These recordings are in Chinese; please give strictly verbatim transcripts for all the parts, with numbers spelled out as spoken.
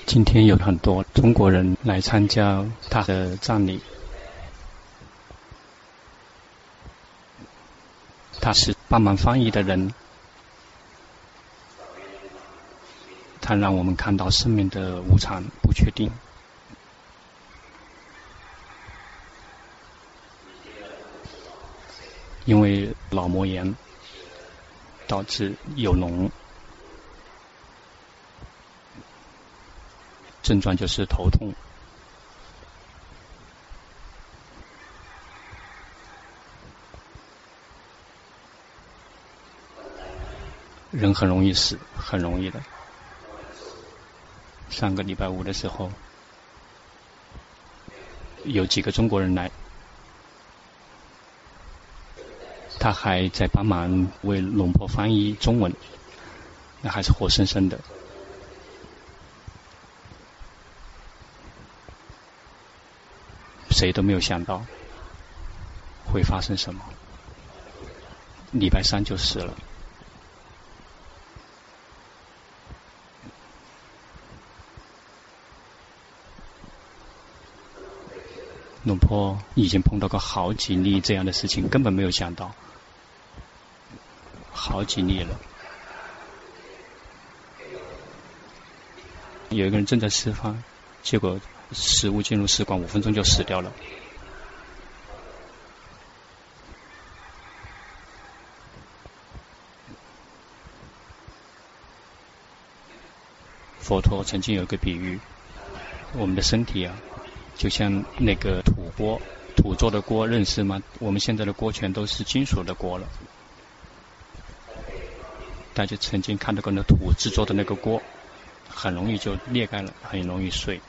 今天有很多中国人来参加他的葬礼，他是帮忙翻译的人，他让我们看到生命的无常、不确定。因为脑膜炎导致有脓，症状就是头痛。人很容易死，很容易的。上个礼拜五的时候，有几个中国人来，他还在帮忙为龙婆翻译中文，那还是活生生的。谁都没有想到会发生什么，礼拜三就死了。龙婆已经碰到过好几例这样的事情，根本没有想到，好几例了。有一个人正在吃饭，结果食物进入食管，五分钟就死掉了。佛陀曾经有一个比喻，我们的身体啊，就像那个土锅，土做的锅，认识吗？我们现在的锅全都是金属的锅了。大家曾经看到过那土制作的那个锅，很容易就裂开了，很容易碎。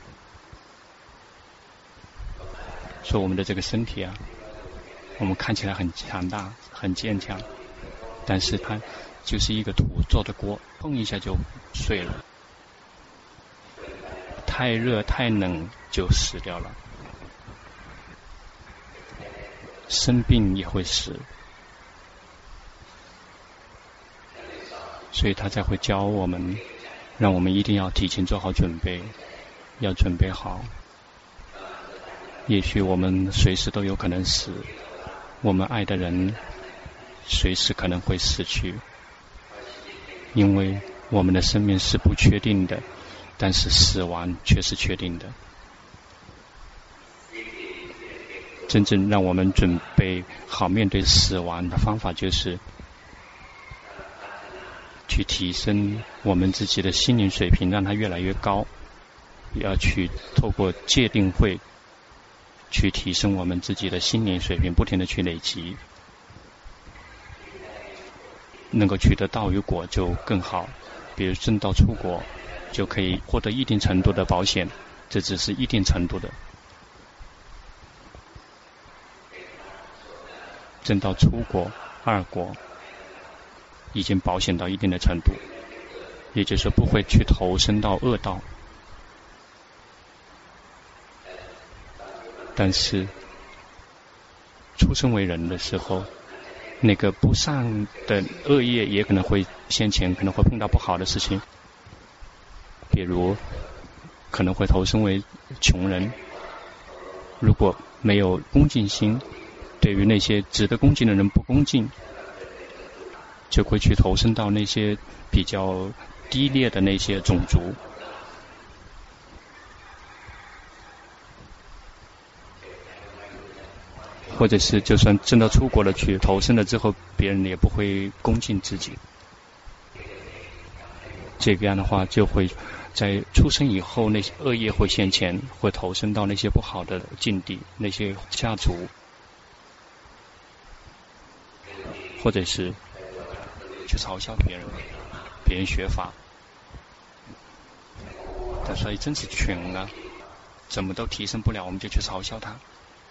说我们的这个身体啊，我们看起来很强大，很坚强，但是它就是一个土做的锅，碰一下就碎了。太热太冷就死掉了，生病也会死，所以他才会教我们，让我们一定要提前做好准备，要准备好。也许我们随时都有可能死，我们爱的人随时可能会死去，因为我们的生命是不确定的，但是死亡却是确定的。真正让我们准备好面对死亡的方法，就是去提升我们自己的心灵水平，让它越来越高，要去透过戒定慧去提升我们自己的心灵水平，不停地去累积，能够取得道与果就更好。比如证道出国，就可以获得一定程度的保险，这只是一定程度的。证道出国、二国已经保险到一定的程度，也就是说不会去投身到恶道。但是出生为人的时候，那个不善的恶业也可能会先前，可能会碰到不好的事情，比如可能会投生为穷人，如果没有恭敬心，对于那些值得恭敬的人不恭敬，就会去投身到那些比较低劣的那些种族。或者是就算真的出国了去投身了之后，别人也不会恭敬自己。这个样的话，就会在出生以后，那些恶业会现前，会投身到那些不好的境地，那些家族，或者是去嘲笑别人，别人学法，他说真是穷啊，怎么都提升不了，我们就去嘲笑他。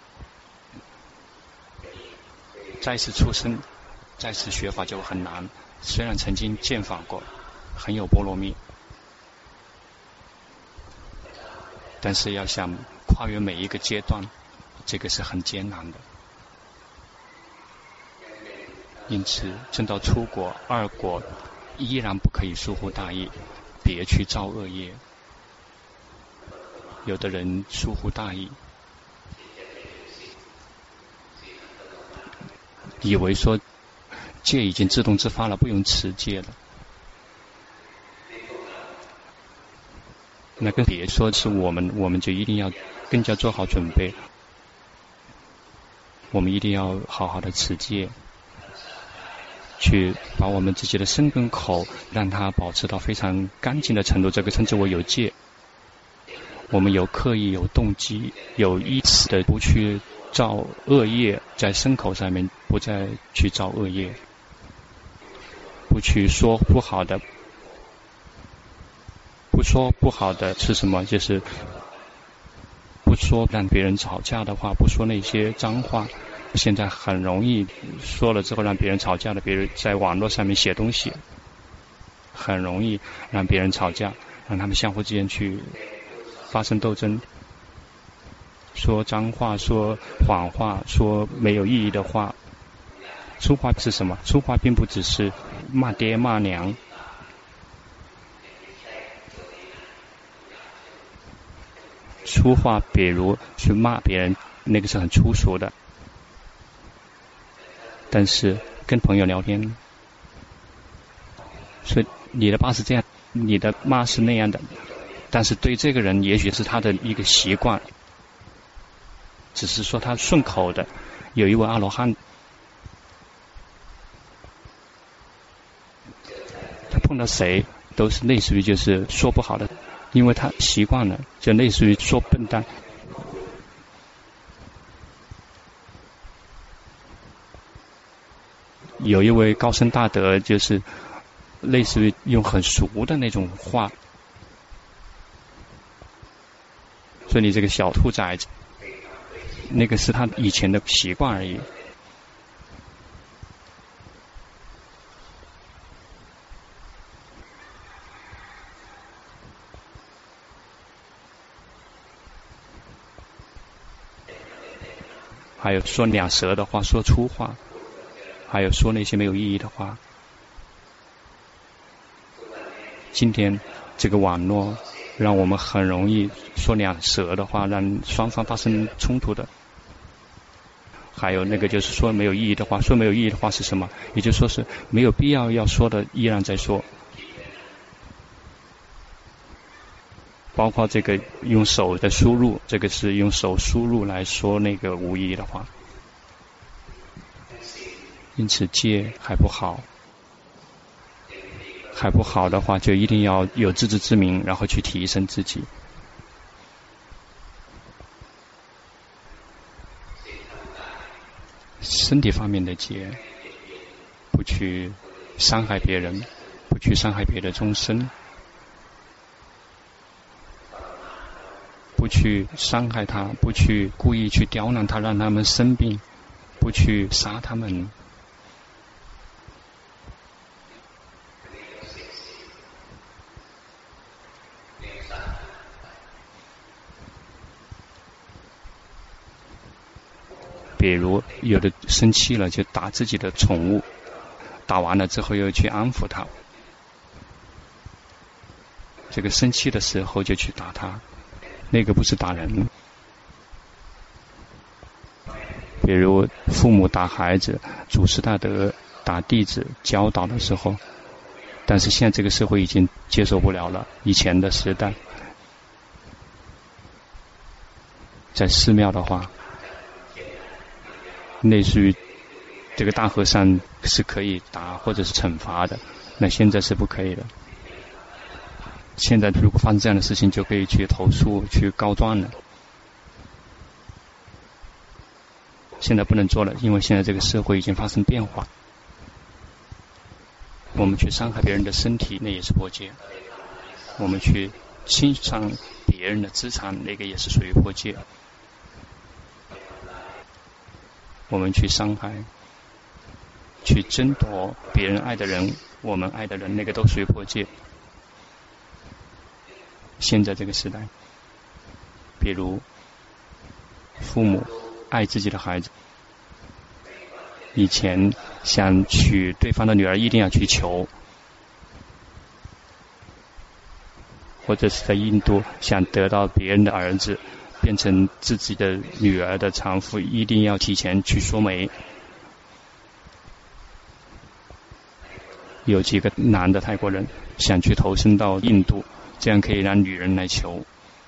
再次出生，再次学法就很难，虽然曾经见法过，很有波罗蜜，但是要想跨越每一个阶段，这个是很艰难的。因此证道出国、二国依然不可以疏忽大业，别去造恶业。 有的人疏忽大意，以为说戒已经自动自发了，不用持戒了。那更别说是我们，我们就一定要更加做好准备。我们一定要好好的持戒，去把我们自己的身跟口让它保持到非常干净的程度，这个称之为有戒。我们有刻意、有动机、有意识的不去造恶业，在身口上面不再去造恶业，不去说不好的。不说不好的是什么？就是不说让别人吵架的话，不说那些脏话。现在很容易说了之后让别人吵架的，别人在网络上面写东西，很容易让别人吵架，让他们相互之间去发生斗争，说脏话，说谎话，说没有意义的话。粗话是什么？粗话并不只是骂爹骂娘。粗话比如去骂别人，那个是很粗俗的。但是跟朋友聊天，所以你的骂是这样，你的骂是那样的，但是对这个人也许是他的一个习惯，只是说他顺口的。有一位阿罗汉，他碰到谁都是类似于就是说不好的，因为他习惯了，就类似于说笨蛋。有一位高僧大德，就是类似于用很俗的那种话，所以你这个小兔崽子，那个是他以前的习惯而已。还有说两舌的话，说粗话，还有说那些没有意义的话。今天这个网络让我们很容易说两舌的话，让双方发生冲突的。还有那个就是说没有意义的话，说没有意义的话是什么？也就是说是没有必要要说的依然在说。包括这个用手的输入，这个是用手输入来说那个无意义的话。因此戒还不好，还不好的话就一定要有自知之明，然后去提升自己。身体方面的戒，不去伤害别人，不去伤害别的众生，不去伤害他，不去故意去刁难他，让他们生病，不去杀他们。比如有的生气了就打自己的宠物，打完了之后又去安抚他，这个生气的时候就去打他，那个不是打人。比如父母打孩子，祖师大德打弟子教导的时候，但是现在这个社会已经接受不了了。以前的时代，在寺庙的话，类似于这个大和尚是可以打或者是惩罚的，那现在是不可以的。现在如果发生这样的事情，就可以去投诉去告状了。现在不能做了，因为现在这个社会已经发生变化。我们去伤害别人的身体，那也是破戒。我们去侵伤别人的资产，那个也是属于破戒。我们去伤害，去争夺别人爱的人，我们爱的人，那个都属于破戒。现在这个时代，比如父母爱自己的孩子，以前想娶对方的女儿一定要去求， 或者是在印度想得到别人的儿子变成自己的女儿的丈夫，一定要提前去说媒。有几个男的泰国人想去投身到印度，这样可以让女人来求。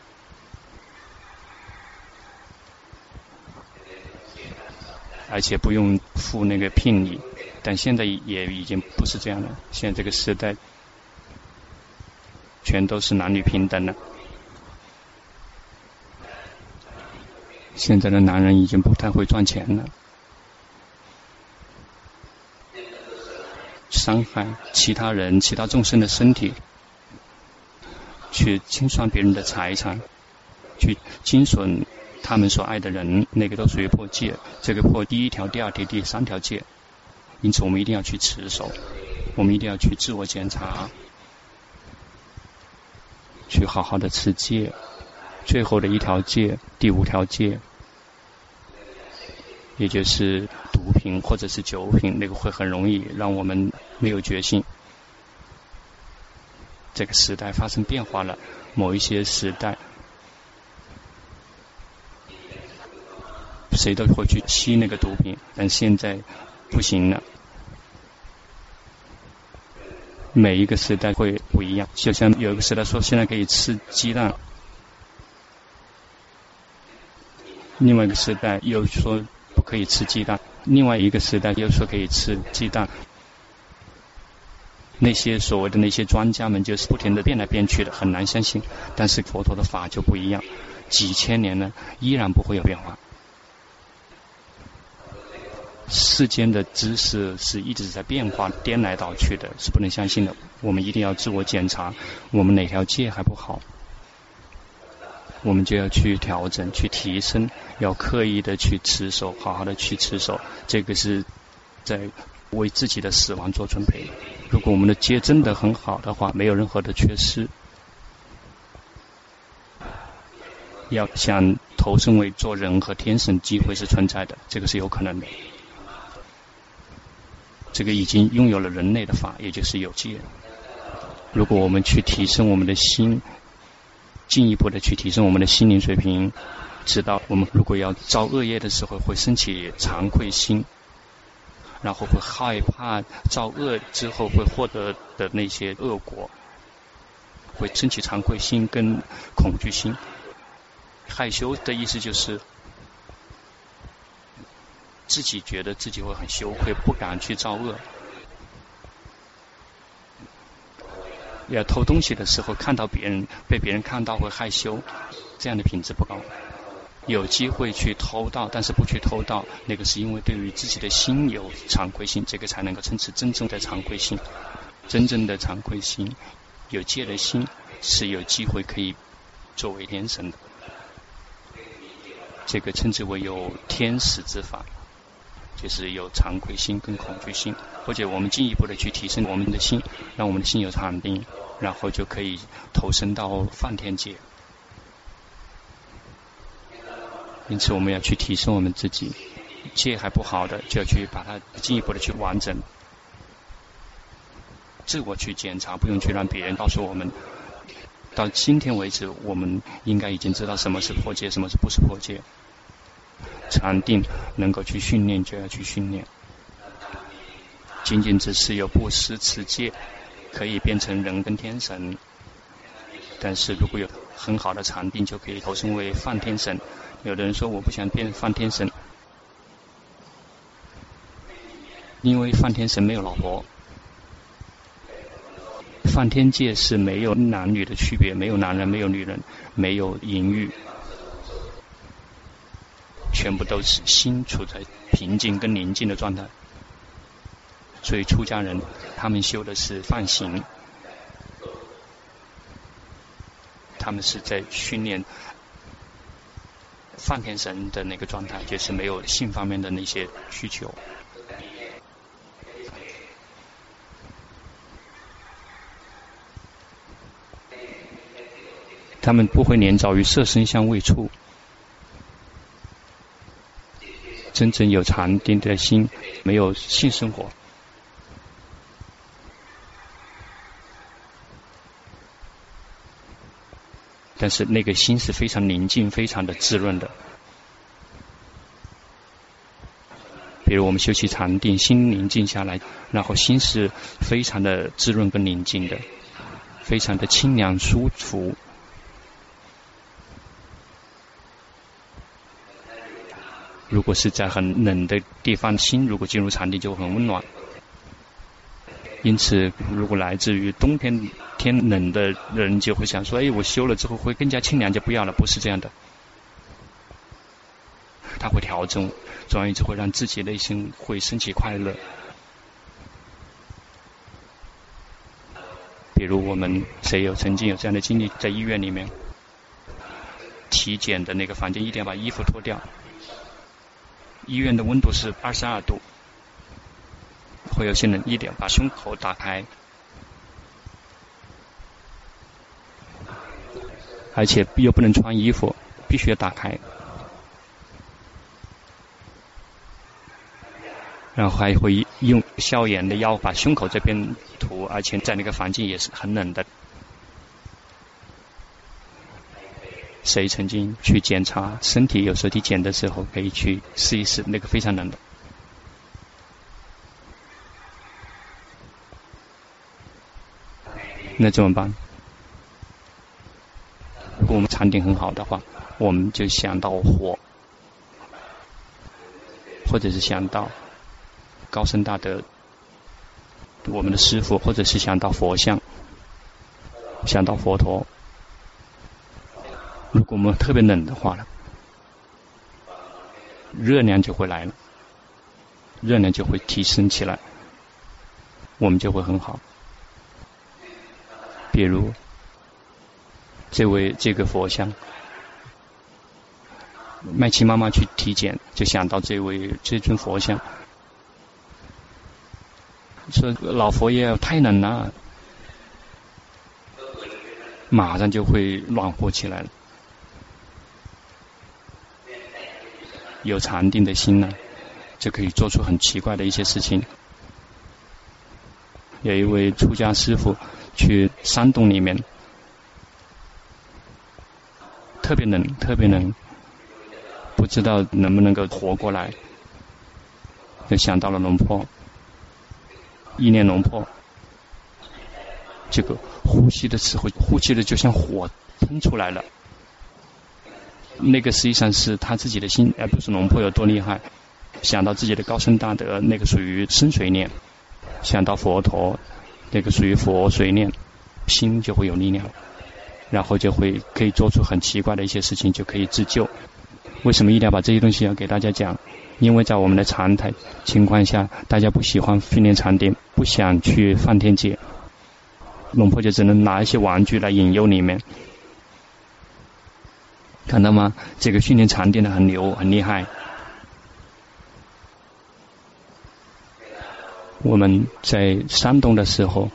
而且不用付那个聘礼，但现在也已经不是这样了。现在这个时代全都是男女平等了。现在的男人已经不太会赚钱了，伤害其他人、其他众生的身体，去清算别人的财产，去惊损他们所爱的人，那个都属于破戒。这个破第一条、第二条、第三条戒，因此我们一定要去持守，我们一定要去自我检查，去好好的持戒。最后的一条戒，第五条戒，也就是毒品或者是酒品，那个会很容易让我们没有决心。这个时代发生变化了，某一些时代谁都会去吸那个毒品，但现在不行了。每一个时代会不一样，就像有一个时代说现在可以吃鸡蛋，另外一个时代又说不可以吃鸡蛋，另外一个时代又说可以吃鸡蛋。那些所谓的那些专家们就是不停地变来变去的，很难相信。但是佛陀的法就不一样，几千年了依然不会有变化。世间的知识是一直在变化，颠来倒去的，是不能相信的。我们一定要自我检查，我们哪条戒还不好，我们就要去调整、去提升，要刻意的去持守，好好的去持守。这个是在为自己的死亡做准备。如果我们的戒真的很好的话，没有任何的缺失，要想投身为做人和天神，机会是存在的，这个是有可能的。这个已经拥有了人类的法，也就是有戒。如果我们去提升我们的心，进一步的去提升我们的心灵水平，知道我们如果要造恶业的时候会升起惭愧心，然后会害怕造恶之后会获得的那些恶果，会升起惭愧心跟恐惧心。害羞的意思就是自己觉得自己会很羞愧，不敢去造恶。要偷东西的时候看到别人，被别人看到会害羞，这样的品质不高。有机会去偷盗，但是不去偷盗，那个是因为对于自己的心有惭愧心，这个才能够称之真正的惭愧心。真正的惭愧心，有戒的心是有机会可以作为天神的，这个称之为有天使之法，就是有惭愧心跟恐惧心。或者我们进一步的去提升我们的心，让我们的心有禅定，然后就可以投身到梵天界。因此我们要去提升我们自己，戒还不好的就要去把它进一步的去完整，自我去检查，不用去让别人告诉我们。到今天为止我们应该已经知道什么是破戒，什么是不是破戒。禅定能够去训练就要去训练，仅仅只是有布施持戒可以变成人跟天神，但是如果有很好的禅定就可以投身为梵天神。有的人说我不想变梵天神，因为梵天神没有老婆，梵天界是没有男女的区别，没有男人，没有女人，没有淫欲，全部都是心处在平静跟宁静的状态。所以出家人他们修的是梵行，他们是在训练梵天神的那个状态，就是没有性方面的那些需求。他们不会黏着于色声香味触，真正有禅定的心，没有性生活。 但是那个心是非常宁静、非常的滋润的。比如我们修习禅定，心宁静下来，然后心是非常的滋润跟宁静的，非常的清凉舒服。如果是在很冷的地方，心如果进入禅定就很温暖。因此，如果来自于冬天天冷的人就会想说，哎，我修了之后会更加清凉，就不要了。不是这样的，他会调整，总而言之会让自己内心会升起快乐。比如我们谁有曾经有这样的经历，在医院里面体检的那个房间，一定要把衣服脱掉。医院的温度是二十二度，会有些人一定要把胸口打开，而且又不能穿衣服，必须要打开。然后还会用消炎的药把胸口这边涂，而且在那个房间也是很冷的。谁曾经去检查身体有时候体检的时候，可以去试一试，那个非常冷的。那怎么办？如果我们禅定很好的话，我们就想到火，或者是想到高僧大德，我们的师父，或者是想到佛像，想到佛陀。如果我们特别冷的话呢，热量就会来了，热量就会提升起来，我们就会很好。比如这位这个佛像，麦琪妈妈去体检就想到这位这尊佛像，说老佛爷太冷了，马上就会暖和起来了。有禅定的心呢，就可以做出很奇怪的一些事情。有一位出家师父去山洞里面，特别冷特别冷，不知道能不能够活过来，就想到了龙婆，意念龙婆，这个呼吸的时候，呼气的就像火喷出来了。那个实际上是他自己的心，而不是龙婆有多厉害。想到自己的高僧大德，那个属于深水念；想到佛陀，那个属于佛水念，心就会有力量，然后就会可以做出很奇怪的一些事情，就可以自救。为什么一定要把这些东西要给大家讲？因为在我们的常态情况下，大家不喜欢训练禅定，不想去梵天界，龙婆就只能拿一些玩具来引诱你们。看到吗？这个训练禅定的很牛，很厉害。我们在山洞的时候，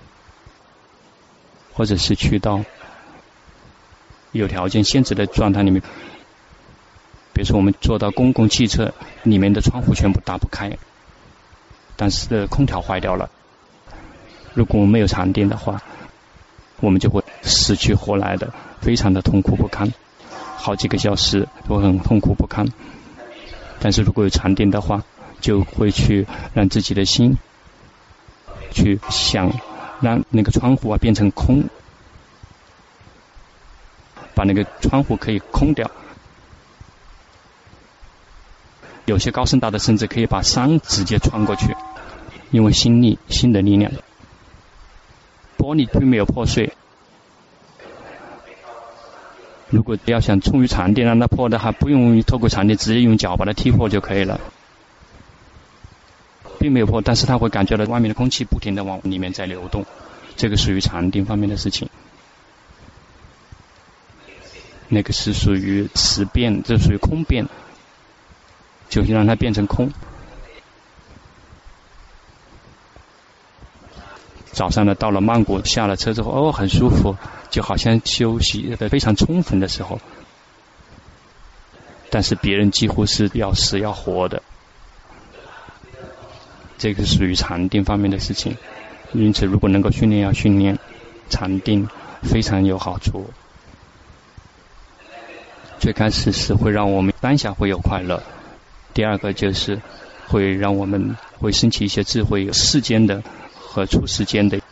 或者是去到有条件限制的状态里面，比如说我们坐到公共汽车里面的窗户全部打不开，但是空调坏掉了。如果我们没有禅定的话，我们就会死去活来的，非常的痛苦不堪，好几个小时都很痛苦不堪。但是如果有禅定的话，就会去让自己的心去想，让那个窗户啊变成空，把那个窗户可以空掉。有些高僧大德甚至可以把山直接穿过去，因为心力心的力量。玻璃并没有破碎，如果要想冲于禅定让它破的话，不用透过禅定，直接用脚把它踢破就可以了，并没有破，但是它会感觉到外面的空气不停地往里面在流动，这个属于禅定方面的事情。那个是属于实变，这属于空变，就让它变成空。早上呢，到了曼谷，下了车之后，哦，很舒服，就好像休息的非常充分的时候。但是别人几乎是要死要活的，这个属于禅定方面的事情。因此，如果能够训练，要训练禅定，非常有好处。 最开始是会让我们当下会有快乐，第二个就是会让我们会升起一些智慧，有世间的和出世间的。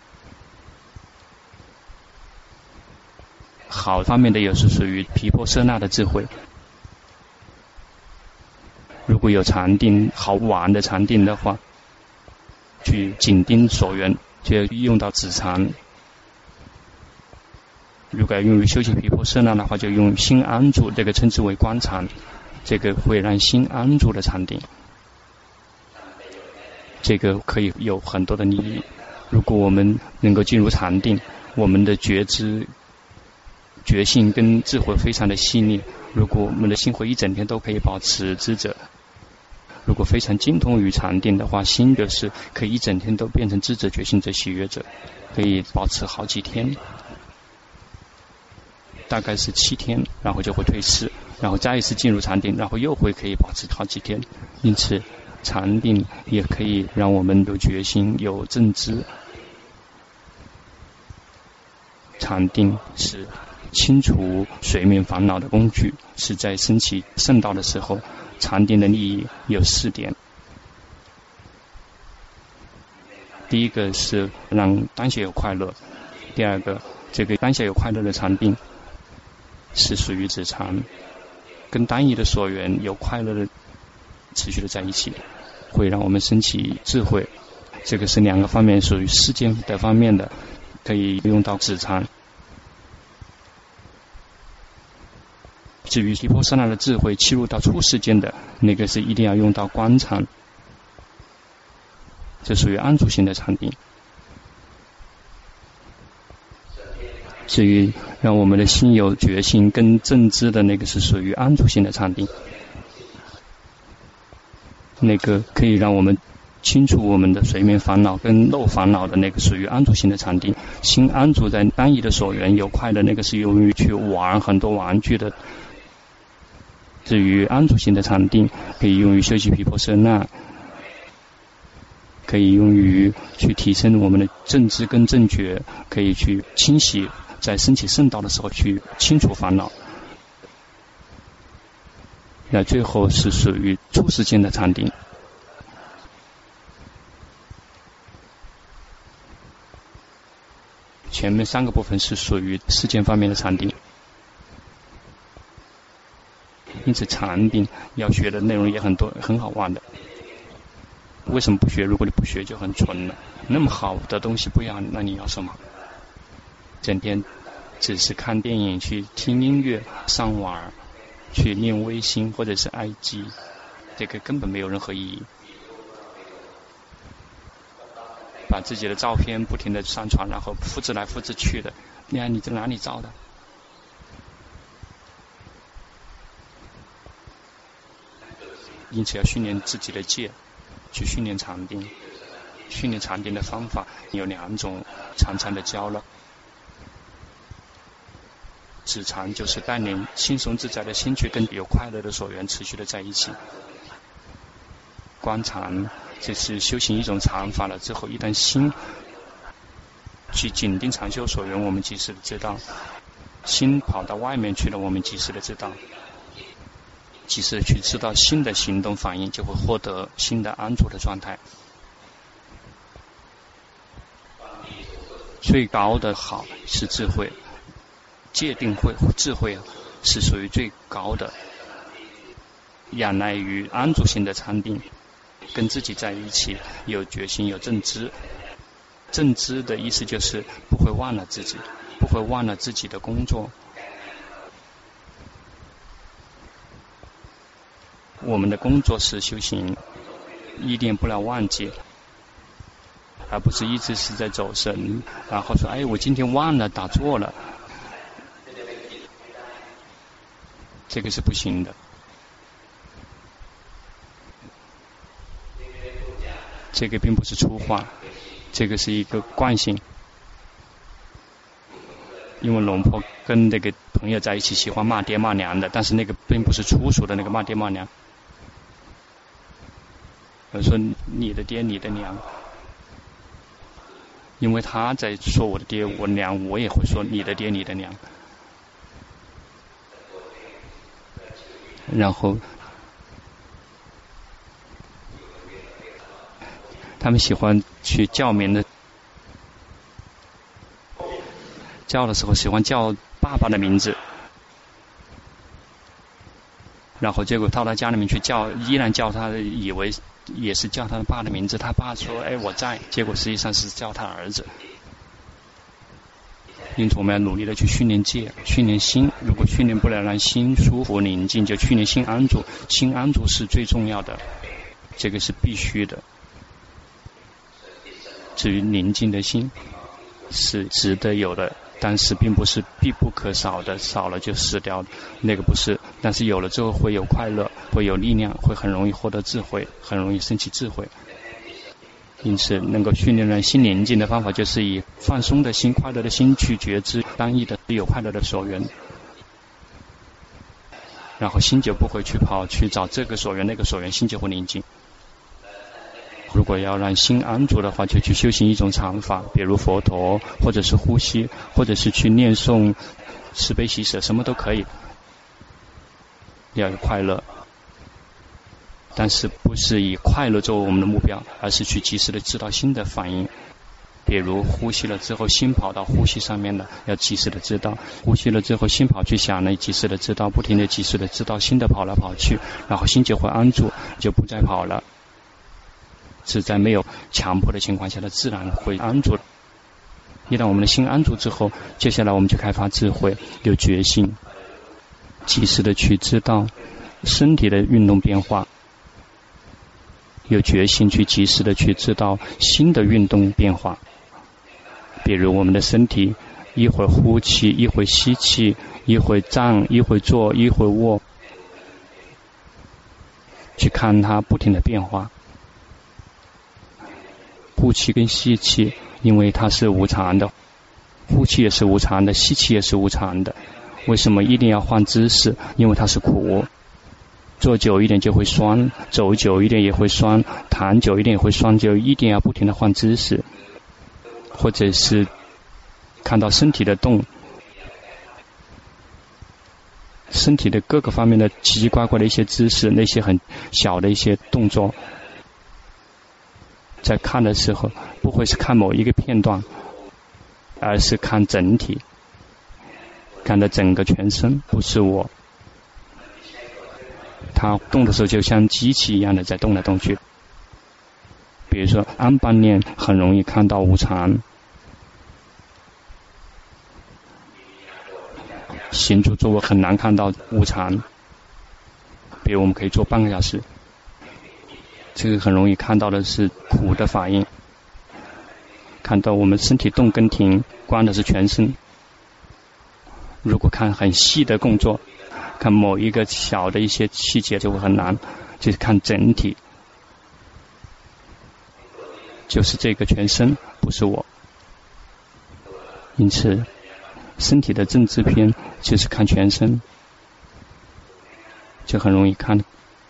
好方面的也是属于毗婆舍那的智慧。如果有禅定好玩的禅定的话，去紧盯所缘，就要用到止禅。如果要用于修行毗婆舍那的话，就用心安住，这个称之为观禅，这个会让心安住的禅定，这个可以有很多的利益。如果我们能够进入禅定，我们的觉知觉性跟智慧非常的细腻，如果我们的心会一整天都可以保持知者，如果非常精通于禅定的话，心就是可以一整天都变成知者觉性者喜悦者，可以保持好几天，大概是七天，然后就会退失，然后再一次进入禅定，然后又会可以保持好几天。因此禅定也可以让我们有决心有正知。禅定是清除睡眠烦恼的工具，是在升起圣道的时候，禅定的利益有四点。第一个是让当下有快乐，第二个这个当下有快乐的禅定是属于止禅，跟单一的所缘有快乐的持续的在一起，会让我们升起智慧。这个是两个方面，属于世间的方面的，可以用到止禅。至于毗婆舍那的智慧切入到出世间的那个，是一定要用到观禅，这属于安住型的禅定。至于让我们的心有觉性跟正知的那个，是属于安住型的禅定，那个可以让我们清除我们的睡眠烦恼跟漏烦恼的那个，属于安住型的禅定。心安住在单一的所缘有快乐，那个是用于去玩很多玩具的。至于安住型的禅定，可以用于修习毗婆舍那，可以用于去提升我们的正知跟正觉，可以去清洗，在升起圣道的时候去清除烦恼。那最后是属于出世间的禅定。前面三个部分是属于世间方面的禅定，因此禅定要学的内容也很多，很好玩的。为什么不学？如果你不学就很蠢了。那么好的东西不要，那你要什么？整天只是看电影、去听音乐、上网、去练微信或者是 I G， 这个根本没有任何意义。把自己的照片不停的上传，然后复制来复制去的，你看你在哪里找的？因此要训练自己的戒，去训练禅定。训练禅定的方法有两种，常常的教了。止禅就是带领轻松自在的心去跟有快乐的所缘持续的在一起。观禅就是修行一种禅法了之后，一旦心去紧盯禅修所缘，我们及时的知道；心跑到外面去了，我们及时的知道。及时的去知道新的行动反应，就会获得新的安住的状态。最高的好是智慧，戒定慧智慧是属于最高的，仰赖于安住性的禅定，跟自己在一起，有决心有正知。正知的意思就是不会忘了自己，不会忘了自己的工作。我们的工作是修行，一定不能忘记，而不是一直是在走神，然后说哎我今天忘了打坐了，这个是不行的。这个并不是粗话，这个是一个惯性。因为龙婆跟那个朋友在一起喜欢骂爹骂娘的，但是那个并不是粗俗的那个骂爹骂娘。我说你的爹你的娘，因为他在说我的爹我娘，我也会说你的爹你的娘。 然后他们喜欢去叫名的，叫的时候喜欢叫爸爸的名字，然后结果到他家里面去叫，依然叫他，以为也是叫他的爸的名字，他爸说哎我在，结果实际上是叫他儿子。因此我们要努力的去训练戒，训练心，如果训练不了让心舒服宁静，就训练心安住，心安住是最重要的，这个是必须的。至于宁静的心是值得有的，但是并不是必不可少的，少了就死掉，那个不是，但是有了之后会有快乐，会有力量，会很容易获得智慧，很容易升起智慧。因此能够训练人心宁静的方法，就是以放松的心、快乐的心去觉知单一的有快乐的所缘，然后心就不会去跑去找这个所缘那个所缘，心就会宁静。如果要让心安住的话，就去修行一种禅法，比如佛陀，或者是呼吸，或者是去念诵慈悲喜舍，什么都可以。要有快乐，但是不是以快乐作为我们的目标，而是去及时的知道心的反应。比如呼吸了之后心跑到呼吸上面了，要及时的知道；呼吸了之后心跑去想了，及时的知道，不停的及时的知道心的跑来跑去，然后心就会安住，就不再跑了。是在没有强迫的情况下的自然会安住。一旦我们的心安住之后，接下来我们就开发智慧，有决心，及时的去知道身体的运动变化，有决心去及时的去知道心的运动变化。比如我们的身体一会儿呼气，一会儿吸气，一会儿站，一会儿坐，一会儿卧，去看它不停的变化。呼气跟吸气，因为它是无常的，呼气也是无常的，吸气也是无常的。为什么一定要换姿势？因为它是苦，坐久一点就会酸，走久一点也会酸，躺久一点也会酸，就一定要不停的换姿势。或者是看到身体的动，身体的各个方面的奇奇怪怪的一些姿势，那些很小的一些动作，在看的时候不会是看某一个片段，而是看整体，看的整个全身，不是我。它动的时候就像机器一样的在动来动去。比如说安般念很容易看到无常，行住坐卧很难看到无常。比如我们可以做半个小时，这个很容易看到的是苦的反应，看到我们身体动跟停，观的是全身。如果看很细的动作，看某一个小的一些细节就会很难，就是看整体，就是这个全身，不是我。因此身体的正知篇就是看全身，就很容易看。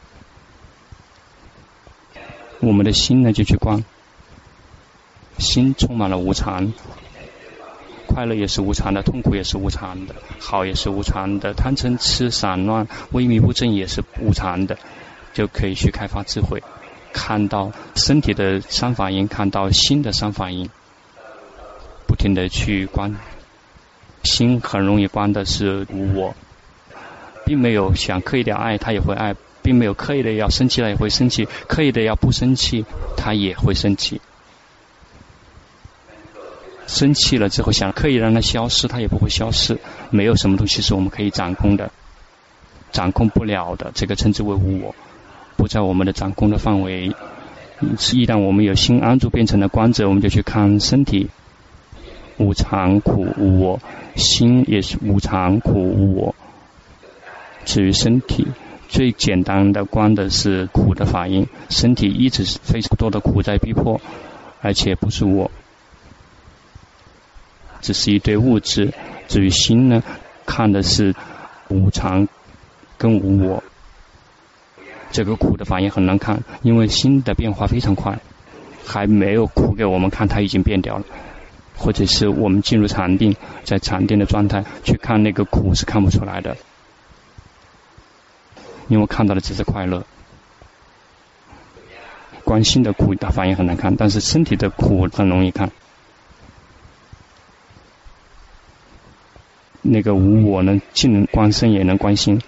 我们的心呢就去观，心充满了无常，快乐也是无常的，痛苦也是无常的，好也是无常的，贪嗔痴散乱萎靡不振也是无常的，就可以去开发智慧，看到身体的三法印，看到心的三法印，不停的去观。心很容易观的是无我，并没有想刻意的爱他也会爱，并没有刻意的要生气他也会生气，刻意的要不生气他也会生气。生气了之后想刻意让它消失，它也不会消失。没有什么东西是我们可以掌控的，掌控不了的，这个称之为无我，不在我们的掌控的范围。一旦我们有心安住变成了观者，我们就去看身体无常苦无我，心也是无常苦无我。至于身体最简单的观的是苦的法印，身体一直是非常多的苦在逼迫，而且不是我，只是一堆物质。至于心呢，看的是无常跟无我。这个苦的法印很难看，因为心的变化非常快，还没有苦给我们看，它已经变掉了。或者是我们进入禅定，在禅定的状态去看那个苦是看不出来的。 因为看到的只是快乐。观心的苦，它反应很难看，但是身体的苦很容易看。那个无我呢，既能观身也能观心，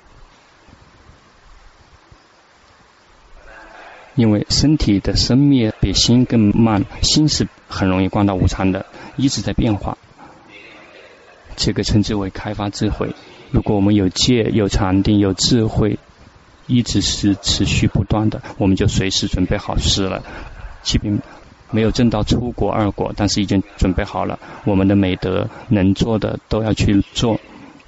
因为身体的生灭比心更慢，心是很容易观到无常的，一直在变化。这个称之为开发智慧。如果我们有戒、有禅定、有智慧，一直是持续不断的，我们就随时准备好事了。即便没有证到初果二果，但是已经准备好了，我们的美德能做的都要去做，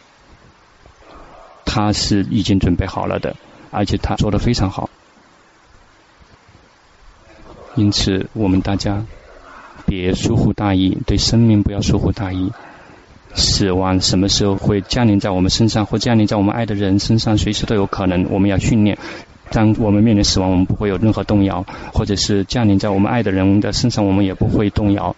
他是已经准备好了的，而且他做得非常好。因此我们大家别疏忽大意，对生命不要疏忽大意。死亡什么时候会降临在我们身上，或降临在我们爱的人身上，随时都有可能。我们要训练，当我们面临死亡，我们不会有任何动摇，或者是降临在我们爱的人的身上，我们也不会动摇。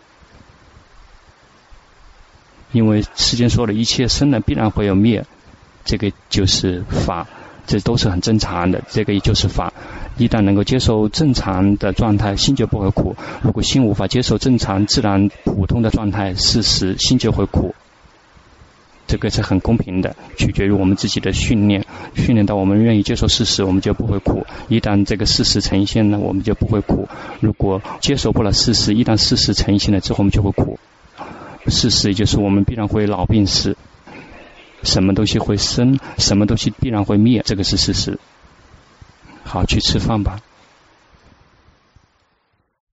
因为世间所有的一切生了必然会有灭，这个就是法，这都是很正常的，这个也就是法。一旦能够接受正常的状态，心就不会苦。如果心无法接受正常自然普通的状态事实，心就会苦。这个是很公平的，取决于我们自己的训练，训练到我们愿意接受事实，我们就不会苦。一旦这个事实呈现了，我们就不会苦。如果接受不了事实，一旦事实呈现了之后，我们就会苦。事实也就是我们必然会老病死，什么东西会生，什么东西必然会灭，这个是事实。好，去吃饭吧。